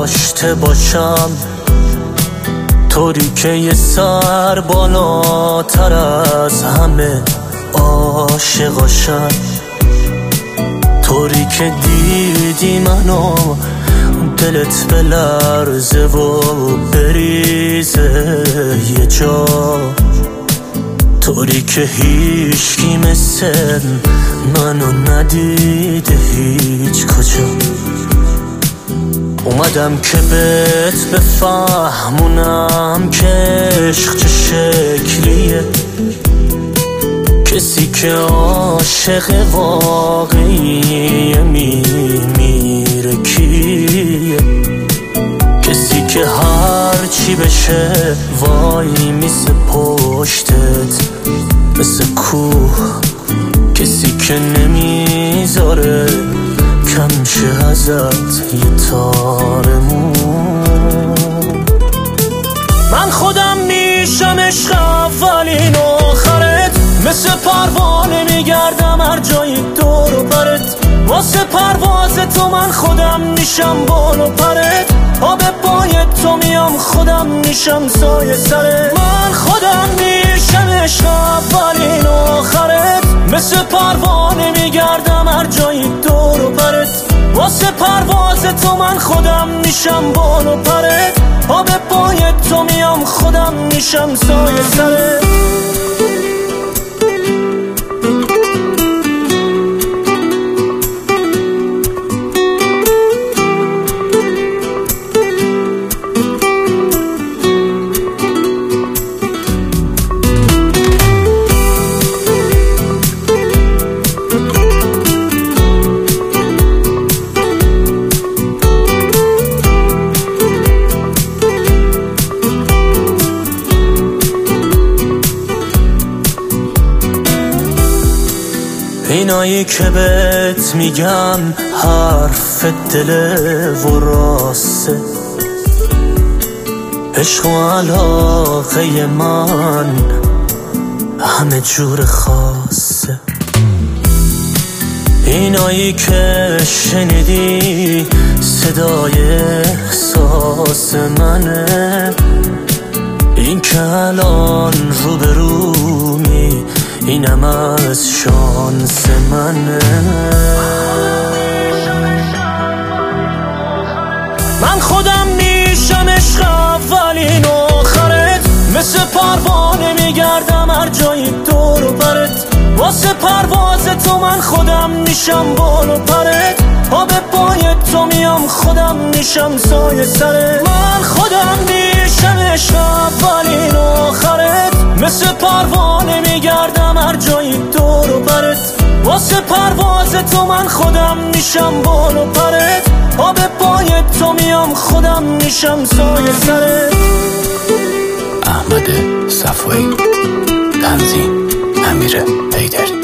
داشته باشم، طوری که یه سر بالاتر از همه عاشقاشم، طوری که دیدی منو دلت بلرزه و بریزه یه جا، طوری که هیچکی مثل منو ندیده هیچ کجا. اومدم که بهت بفهمونم که عشق چه شکلیه، کسی که عاشق واقعی میمیره کیه، کسی که هر چی بشه وای میسه پشتت مثل کوه، کسی که نمیذاره کم شه ازت یه تارمون. من خودم میشم عشق اولین آخرت، مثل پروانه میگردم هر جایی دور و برت، واسه پرواز تو من خودم میشم بال و پرت، آب پای تو میام خودم میشم سایه سرت. من خودم میشم عشق اولین آخرت، مثل پروانه میگردم هر جایی دور و برت، واسه پرواز تو من خودم میشم بال و پرت، آب پای تو میام خودم میشم سایه سرت. اینایی که بهت میگن حرف دل و راسته، عشق و علاقه من همه جور خاصه. اینایی که شنیدی صدای احساس منه، این که الان روبرومی اینم از شانس منه. من خودم میشم عشق اولین آخرت، مثل پروانه میگردم هر جایی دور و برت، واسه پرواز تو من خودم میشم بال و پرت، آب پای تو میام خودم میشم سایه سرت. من خودم میشم عشق اولین آخرت، مثل پروانه میگردم هر جایی دور و برت، واسه پرواز تو من خودم میشم بال و پرت، آب پای تو میام خودم میشم سایه سرت. احمد صفایی، تنظیم امیر حیدری.